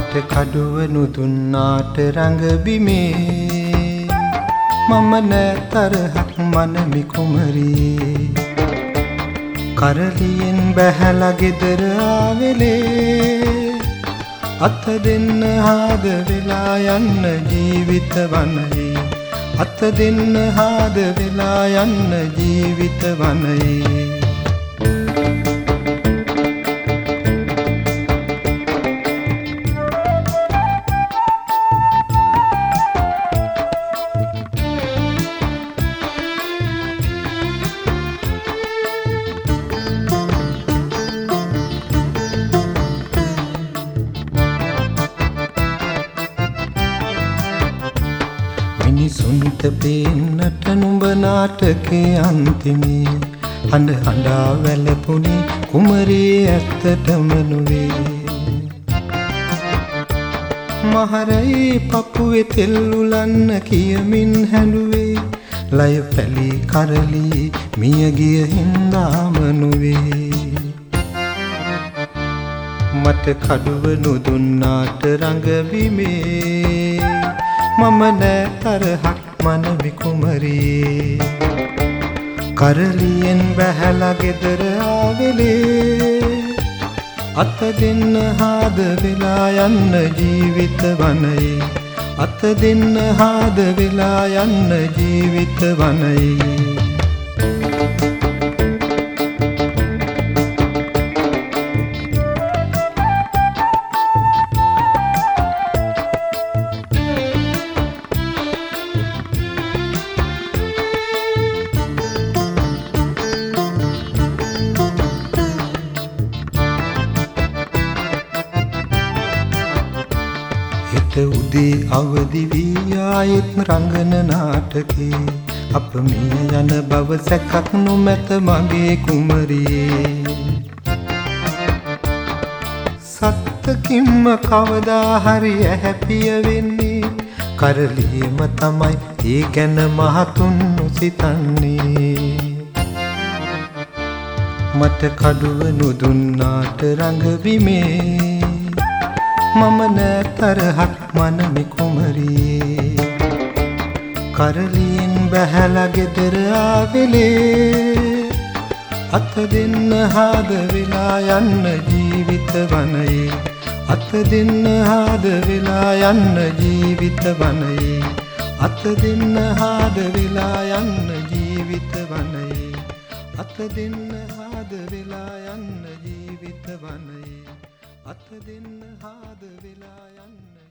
මට කඩුවනු දුන්නාට රංගබිමේ මම නෑ තරහක් මනමි කුමරියේ කරලියෙන් බැහැලා ගෙදර ආවෙලේ අත දෙන්න හාද වෙලා යන්න ජීවිත වනයේ අත දෙන්න හාද වෙලා යන්න ජීවිත වනයේ මිනිසුන්ට පේන්නට නුඹ නාටකේ අන්තිමේ හඬ හඬා වැළපුණේ කුමරියේ ඇත්තටම නුවේ මහරයි පපුවේ තෙල් උලන්න කියමින් හැඬුවේ ලය පැලී කරලී මිය ගිය හින්දාම නුවේ මට කඩුවනු දුන්නාට රංගබිමේ මම නෑ තරහක් මනමි කුමරියේ කරලියෙන් බැහැලා ගෙදර ආවෙලේ අත දෙන්න හාද වෙලා යන්න ජීවිත වනයේ අත දෙන්න හාද වෙලා යන්න ජීවිත වනයේ උදේ අවදි වී ආයෙත් රංගන නාටකේ අප මිය යන බව සැකක් නොමැත මගේ කුමරියේ සත්තකින්ම කවදා හරි හැපිය වෙන්නේ කරලියම තමයි ඒ ගැන මහතුන් නොසිතන්නේ මට කඩුවනු දුන්නාට රංගබිමේ මම නෑ තරහක් මනමි කුමරියේ කරලියෙන් බැහැලා ගෙදර ආවෙලේ අත දෙන්න හාද වෙලා යන්න ජීවිත වනයේ අත දෙන්න හාද වෙලා යන්න ජීවිත වනයේ අත දෙන්න හාද වෙලා යන්න ජීවිත වනයේ අත දෙන්න හාද වෙලා යන්න ජීවිත වනයේ අත දෙන්න හාද වෙලා යන්න